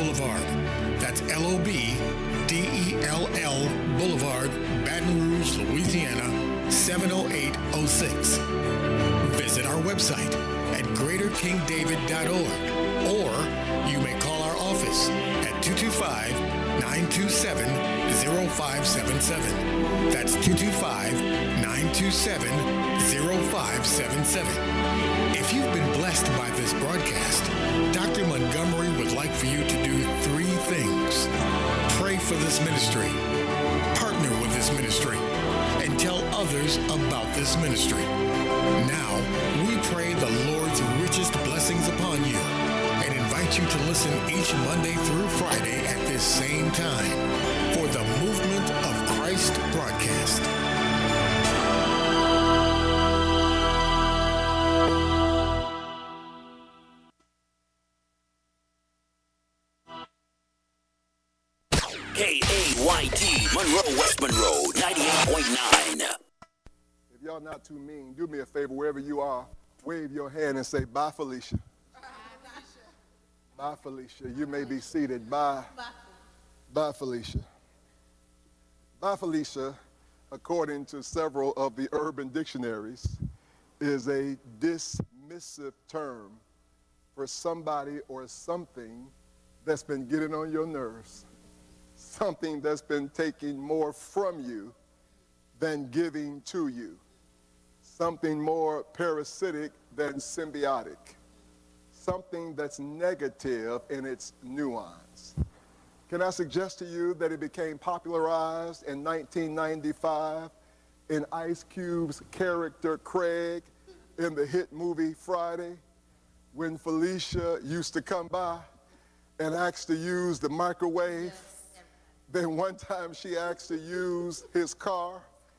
Boulevard. That's Lobdell Boulevard, Baton Rouge, Louisiana, 70806. Visit our website at greaterkingdavid.org, or you may call our office at 225-927-0577. That's 225-927-0577. If you've been blessed by this broadcast, Dr. Montgomery would like for you to do three things. Pray for this ministry, partner with this ministry, and tell others about this ministry. Now, we pray the Lord's richest blessings upon you and invite you to listen each Monday through Friday at this same time for the Movement of Christ broadcast. KAYT, Monroe, West Monroe, 98.9. If y'all not too mean, do me a favor, wherever you are, wave your hand and say, bye, Felicia. Bye, Felicia. You may be seated. Bye. Bye, Felicia. Bye, Felicia, according to several of the urban dictionaries, is a dismissive term for somebody or something that's been getting on your nerves, something that's been taking more from you than giving to you, something more parasitic than symbiotic, something that's negative in its nuance. Can I suggest to you that it became popularized in 1995 in Ice Cube's character Craig in the hit movie Friday, when Felicia used to come by and asked to use the microwave. Then one time she asked to use his car.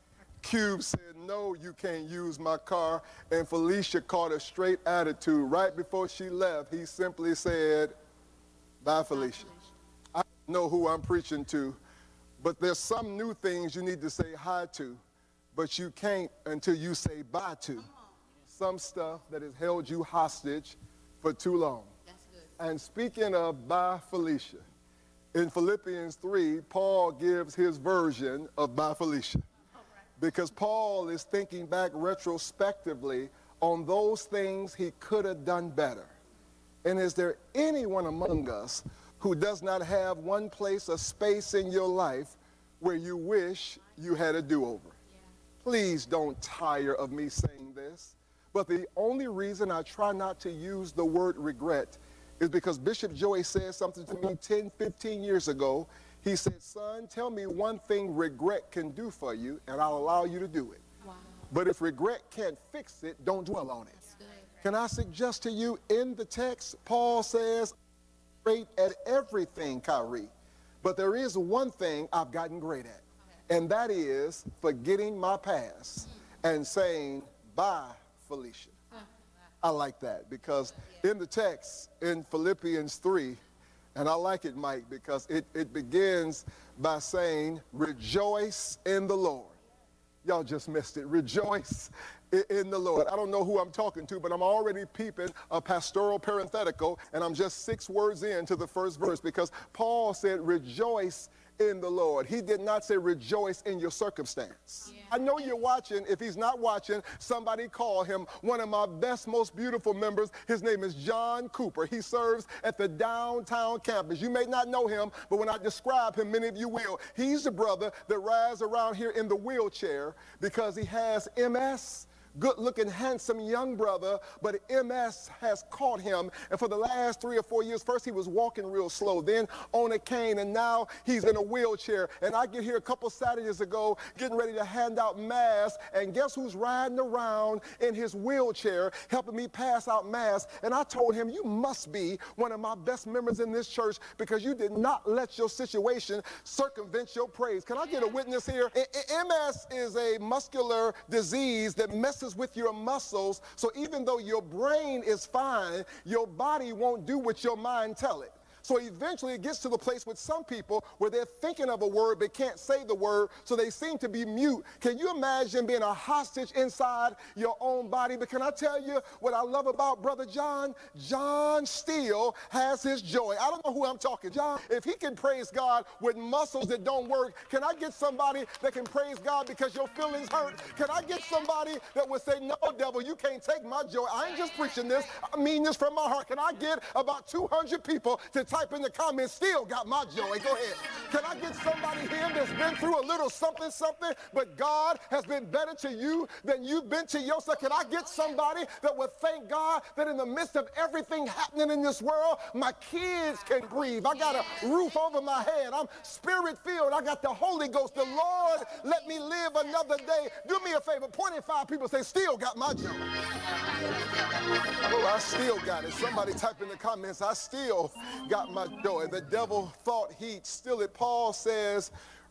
Cube said, no, you can't use my car. And Felicia caught a straight attitude. Right before she left, he simply said, bye, Felicia. I don't know who I'm preaching to, but there's some new things you need to say hi to, but you can't until you say bye to. Some stuff that has held you hostage for too long. That's good. And speaking of bye, Felicia, in Philippians 3, Paul gives his version of bye, Felicia. Because Paul is thinking back retrospectively on those things he could have done better. And is there anyone among us who does not have one place, a space in your life where you wish you had a do-over? Yeah. Please don't tire of me saying this. But the only reason I try not to use the word regret is because Bishop Joey said something to me 10, 15 years ago. He said, son, tell me one thing regret can do for you, and I'll allow you to do it. Wow. But if regret can't fix it, don't dwell on it. Can I suggest to you, in the text, Paul says, great at everything, Kyrie, but there is one thing I've gotten great at, and that is forgetting my past and saying, bye, Felicia. I like that, because in the text, in Philippians 3, and I like it, Mike, because it begins by saying, rejoice in the Lord. Y'all just missed it. Rejoice in the Lord. I don't know who I'm talking to, but I'm already peeping a pastoral parenthetical, and I'm just 6 words into the first verse, because Paul said, rejoice in the Lord. He did not say rejoice in your circumstance. Yeah. I know you're watching. If he's not watching, somebody call him. One of my best, most beautiful members, his name is John Cooper. He serves at the downtown campus. You may not know him, but when I describe him, many of you will. He's the brother that rides around here in the wheelchair because he has MS. Good-looking, handsome young brother, but MS has caught him. And for the last 3 or 4 years, first he was walking real slow, then on a cane, and now he's in a wheelchair. And I get here a couple Saturdays ago getting ready to hand out masks, and guess who's riding around in his wheelchair helping me pass out masks? And I told him, you must be one of my best members in this church because you did not let your situation circumvent your praise. Can I get a witness here? MS is a muscular disease that messes with your muscles, so even though your brain is fine, your body won't do what your mind tell it. So eventually it gets to the place with some people where they're thinking of a word but can't say the word, so they seem to be mute. Can you imagine being a hostage inside your own body? But can I tell you what I love about Brother John? John still has his joy. I don't know who I'm talking. John, if he can praise God with muscles that don't work, can I get somebody that can praise God because your feelings hurt? Can I get somebody that would say, no, devil, you can't take my joy? I ain't just preaching this. I mean this from my heart. Can I get about 200 people to type in the comments, still got my joy? Go ahead. Can I get somebody here that's been through a little something, but God has been better to you than you've been to yourself? Can I get somebody that would thank God that in the midst of everything happening in this world, my kids can breathe. I got a roof over my head. I'm spirit-filled. I got the Holy Ghost. The Lord let me live another day. Do me a favor. 25 people say, still got my joy. Oh, I still got it. Somebody type in the comments, I still got my joy. The devil thought he'd steal it. Paul says,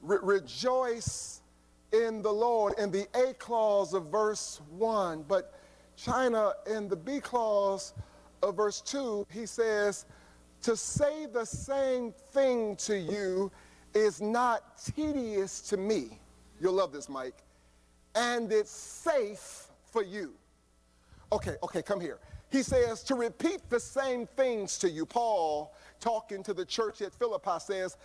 rejoice in the Lord in the A clause of verse 1. But China, in the B clause of verse 2, he says, to say the same thing to you is not tedious to me. You'll love this, Mike. And it's safe for you. Okay, come here. He says to repeat the same things to you. Paul, talking to the church at Philippi, says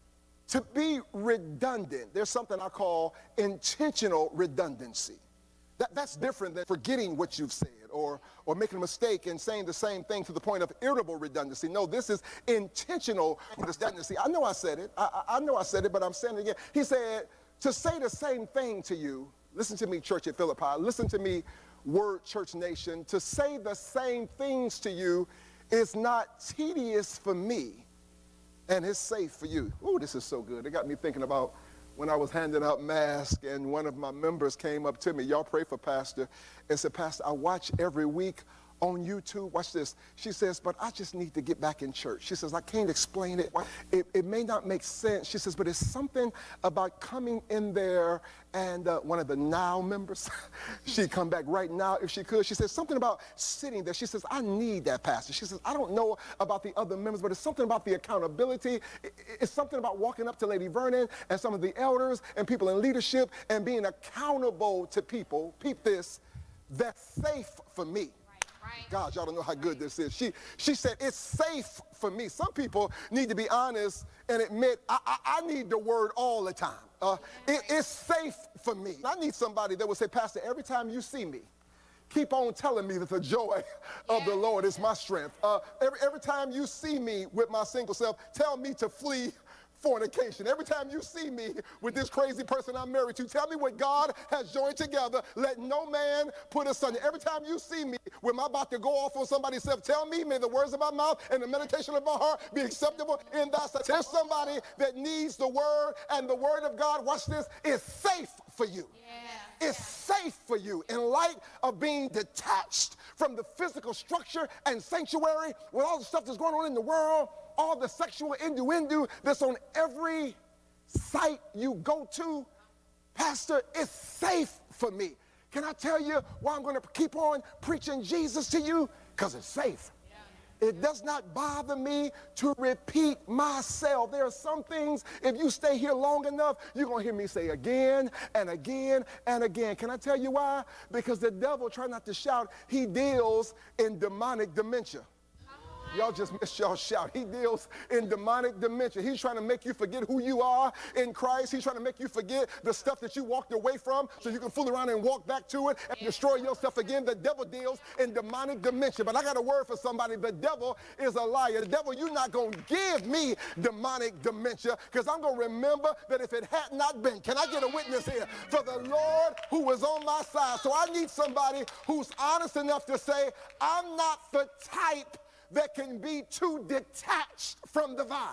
to be redundant. There's something I call intentional redundancy. That's different than forgetting what you've said or making a mistake and saying the same thing to the point of irritable redundancy. No, this is intentional redundancy. I know I said it. I know I said it, but I'm saying it again. He said to say the same thing to you. Listen to me, church at Philippi. Listen to me, Word Church Nation. To say the same things to you is not tedious for me, and it's safe for you. Ooh, this is so good. It got me thinking about when I was handing out masks and one of my members came up to me. Y'all pray for Pastor, and said, Pastor, I watch every week on YouTube. Watch this. She says, but I just need to get back in church. She says, I can't explain it. It may not make sense. She says, but it's something about coming in there. And one of the Now members, she'd come back right now if she could. She says, something about sitting there. She says, I need that, Pastor. She says, I don't know about the other members, but it's something about the accountability. It's something about walking up to Lady Vernon and some of the elders and people in leadership and being accountable to people. Peep this. That's safe for me. God, y'all don't know how good this is. She said, it's safe for me. Some people need to be honest and admit, I need the word all the time. It's safe for me. I need somebody that will say, Pastor, every time you see me, keep on telling me that the joy of the Lord is my strength. Every time you see me with my single self, tell me to flee fornication. Every time you see me with this crazy person I'm married to, tell me what God has joined together. Let no man put asunder. Every time you see me when I'm about to go off on somebody's self, tell me, may the words of my mouth and the meditation of my heart be acceptable in thy sight. There's somebody that needs the word, and the word of God, watch this, is safe for you. It's safe for you. In light of being detached from the physical structure and sanctuary, with all the stuff that's going on in the world, all the sexual innuendo that's on every site you go to, Pastor, it's safe for me. Can I tell you why I'm going to keep on preaching Jesus to you? Because it's safe. It does not bother me to repeat myself. There are some things, if you stay here long enough, you're going to hear me say again and again and again. Can I tell you why? Because the devil, try not to shout, he deals in demonic dementia. Y'all just missed y'all shout. He deals in demonic dementia. He's trying to make you forget who you are in Christ. He's trying to make you forget the stuff that you walked away from so you can fool around and walk back to it and destroy yourself again. The devil deals in demonic dementia. But I got a word for somebody. The devil is a liar. The devil, you're not going to give me demonic dementia, because I'm going to remember that if it had not been, can I get a witness here, for the Lord who was on my side. So I need somebody who's honest enough to say, I'm not the type that can be too detached from the vine,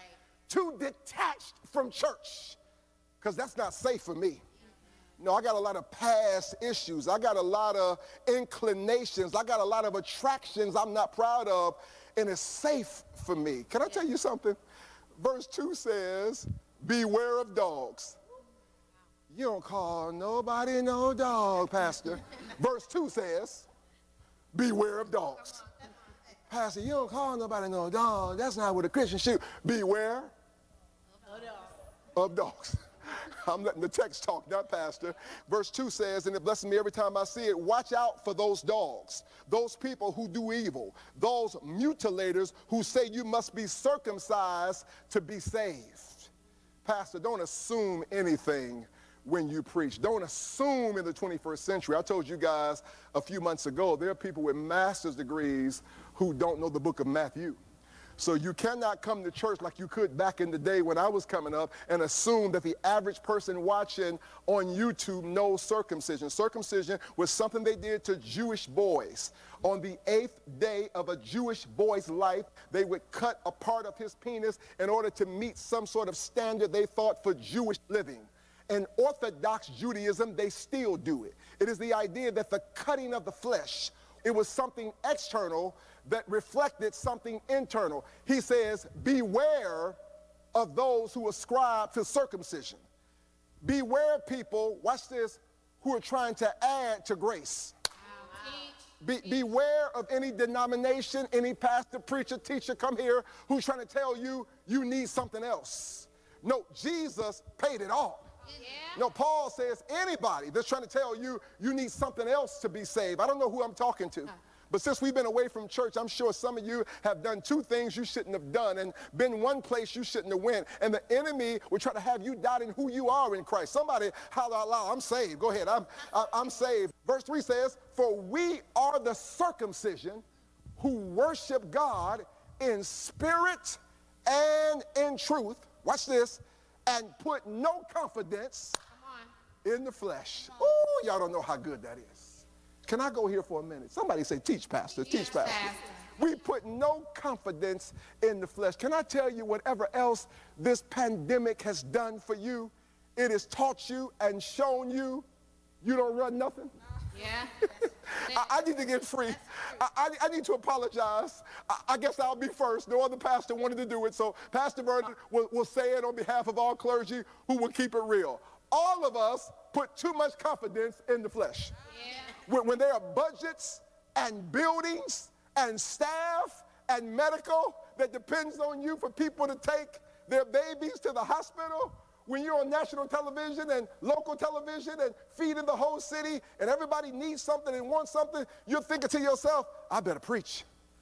too detached from church, because that's not safe for me. No, I got a lot of past issues. I got a lot of inclinations. I got a lot of attractions I'm not proud of, and it's safe for me. Can I tell you something? Verse 2 says, beware of dogs. You don't call nobody no dog, Pastor. Verse 2 says, beware of dogs. Pastor, you don't call nobody no dog. That's not what a Christian should. Beware of dogs. I'm letting the text talk, not Pastor. Verse 2 says, and it blesses me every time I see it, watch out for those dogs, those people who do evil, those mutilators who say you must be circumcised to be saved. Pastor, don't assume anything when you preach. Don't assume in the 21st century. I told you guys a few months ago, there are people with master's degrees who don't know the book of Matthew. So you cannot come to church like you could back in the day when I was coming up and assume that the average person watching on YouTube knows circumcision. Circumcision was something they did to Jewish boys. On the 8th day of a Jewish boy's life, they would cut a part of his penis in order to meet some sort of standard they thought for Jewish living. In Orthodox Judaism, they still do it. It is the idea that the cutting of the flesh, it was something external that reflected something internal. He says, beware of those who ascribe to circumcision. Beware people, watch this, who are trying to add to grace. Beware of any denomination, any pastor, preacher, teacher come here who's trying to tell you you need something else. No, Jesus paid it all. Yeah. No, Paul says anybody that's trying to tell you you need something else to be saved. I don't know who I'm talking to. But since we've been away from church, I'm sure some of you have done two things you shouldn't have done and been one place you shouldn't have went. And the enemy will try to have you doubting who you are in Christ. Somebody holler out loud, I'm saved. Go ahead, I'm saved. Verse 3 says, for we are the circumcision who worship God in spirit and in truth. Watch this. And put no confidence in the flesh. Oh, y'all don't know how good that is. Can I go here for a minute? Somebody say, teach, Pastor, teach, Pastor. We put no confidence in the flesh. Can I tell you whatever else this pandemic has done for you, it has taught you and shown you you don't run nothing? Yeah. I need to get free. I need to apologize. I guess I'll be first. No other pastor wanted to do it, so Pastor Vernon will say it on behalf of all clergy who will keep it real. All of us put too much confidence in the flesh. Yeah. When there are budgets and buildings and staff and medical that depends on you for people to take their babies to the hospital, when you're on national television and local television and feeding the whole city and everybody needs something and wants something, you're thinking to yourself, I better preach.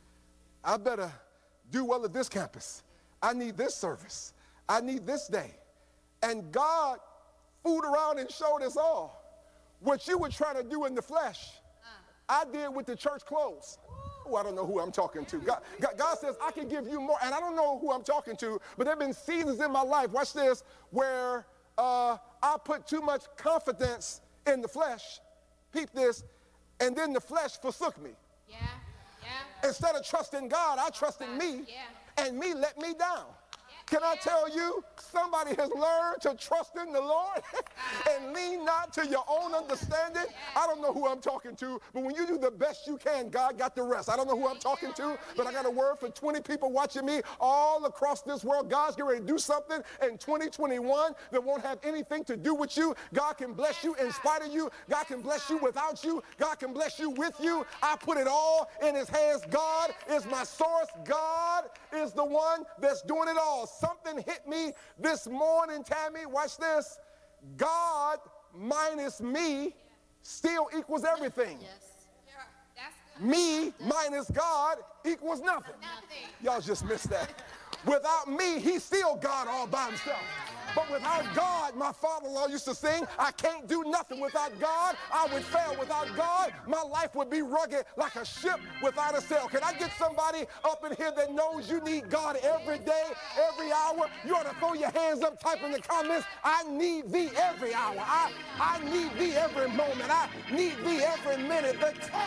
I better do well at this campus. I need this service. I need this day. And God fooled around and showed us all. What you were trying to do in the flesh, I did with the church clothes. Oh, I don't know who I'm talking to. God says, I can give you more. And I don't know who I'm talking to, but there have been seasons in my life, watch this, where I put too much confidence in the flesh. Peep this. And then the flesh forsook me. Yeah. Yeah. Instead of trusting God, I trusted me. Yeah. And me let me down. Can I tell you, somebody has learned to trust in the Lord and lean not to your own understanding. I don't know who I'm talking to, but when you do the best you can, God got the rest. I don't know who I'm talking to, but I got a word for 20 people watching me all across this world. God's getting ready to do something in 2021 that won't have anything to do with you. God can bless you in spite of you. God can bless you without you. God can bless you with you. I put it all in his hands. God is my source. God is the one that's doing it all. Something hit me this morning, Tammy. Watch this. God minus me still equals everything. Yes. Me minus God equals nothing. Y'all just missed that. Without me, he's still God all by himself. But without God, my father-in-law used to sing, I can't do nothing without God. I would fail without God. My life would be rugged like a ship without a sail. Can I get somebody up in here that knows you need God every day, every hour? You ought to throw your hands up, type in the comments, I need thee every hour. I need thee every moment. I need thee every minute.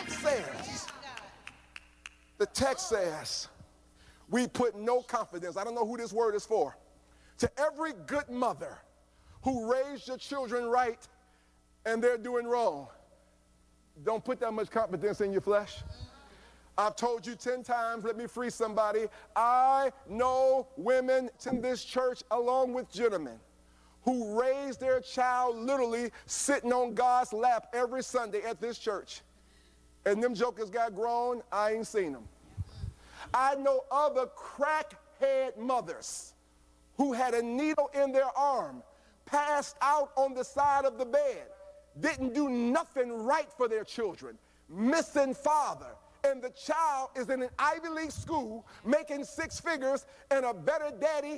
The text says, we put no confidence. I don't know who this word is for. To every good mother who raised your children right and they're doing wrong, don't put that much confidence in your flesh. I've told you 10 times, let me free somebody. I know women in this church along with gentlemen who raised their child literally sitting on God's lap every Sunday at this church. And them jokers got grown, I ain't seen them. I know other crackhead mothers who had a needle in their arm, passed out on the side of the bed, didn't do nothing right for their children, missing father, and the child is in an Ivy League school making 6 figures and a better daddy